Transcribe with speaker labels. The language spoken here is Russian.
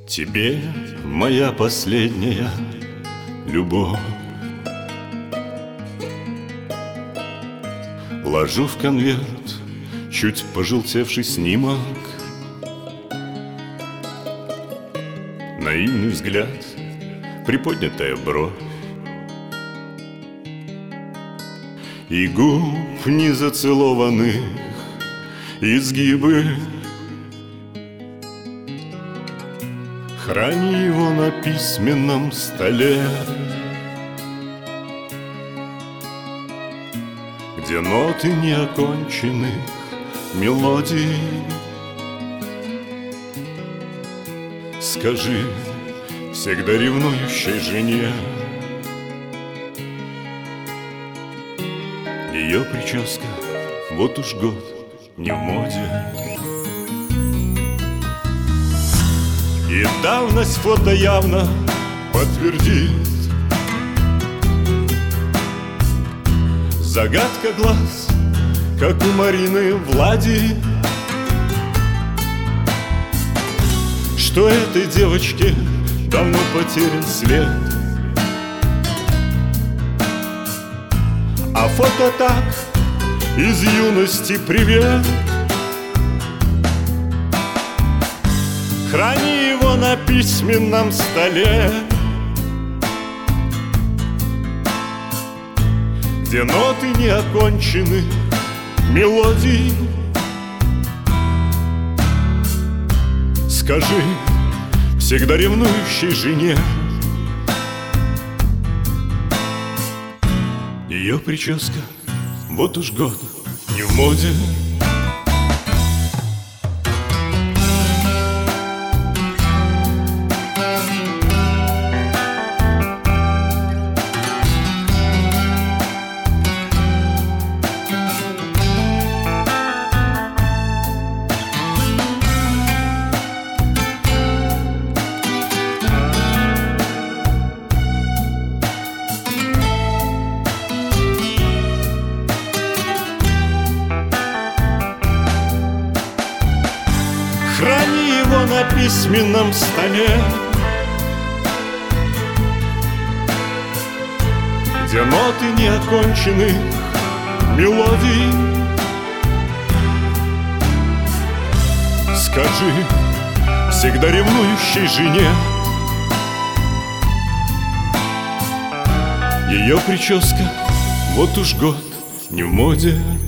Speaker 1: Тебе моя последняя любовь. Ложу в конверт чуть пожелтевший снимок, наивный взгляд, приподнятая бровь, и губ незацелованных изгибы. Храни его на письменном столе, где ноты неоконченных мелодий. Скажи всегда ревнующей жене, ее прическа вот уж год не в моде. И давность фото явно подтвердит загадка глаз, как у Марины Влади, что этой девочке давно потерян след. А фото так, из юности привет. Храни его на письменном столе, где ноты неоконченных мелодий. Скажи всегда ревнующей жене, ее прическа вот уж год не в моде. Храни его на письменном столе, где ноты неоконченных мелодий. Скажи всегда ревнующей жене, ее прическа вот уж год не в моде.